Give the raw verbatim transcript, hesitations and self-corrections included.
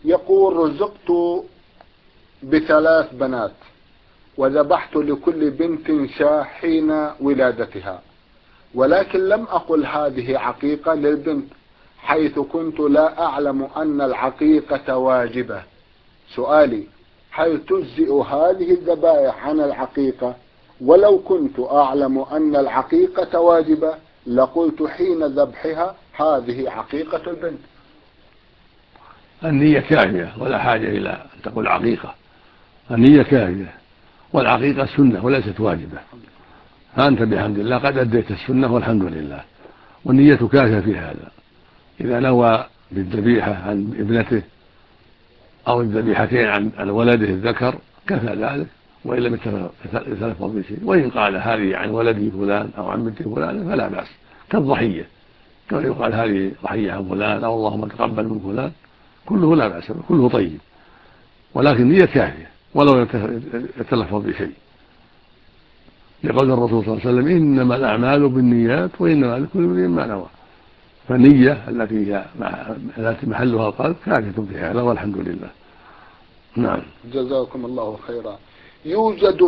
يقول: رزقت بثلاث بنات وذبحت لكل بنت شاة حين ولادتها، ولكن لم أقل هذه عقيقة للبنت، حيث كنت لا أعلم أن العقيقة واجبة. سؤالي: هل تجزئ هذه الذبائح عن العقيقة؟ ولو كنت أعلم أن العقيقة واجبة لقلت حين ذبحها هذه عقيقة البنت. النية كافية ولا حاجة إلى أن تقول عقيقة، النية كافية، والعقيقة سنة وليست واجبة، فأنت بحمد الله قد أديت السنة والحمد لله، والنية كافية في هذا. إذا نوى بالذبيحة عن ابنته أو الذبيحتين عن ولده الذكر كفى ذلك، وإن لم يتلفظ بشيء. وإن قال هذه عن ولدي فلان أو عن بنت فلان فلا بأس، كالضحية، كما يقال هذه ضحية عن فلان أو اللهم تقبل من فلان، كله لا بأس، كله طيب، ولكن نية كافية ولو يتلفظ بشيء، لقول الرسول صلى الله عليه وسلم: إنما الأعمال بالنيات وإنما لكل امرئ ما نوى. فالنية التي هي التي محلها القلب كافية في هذا والحمد لله. نعم. جزاكم الله خيرا. يوجد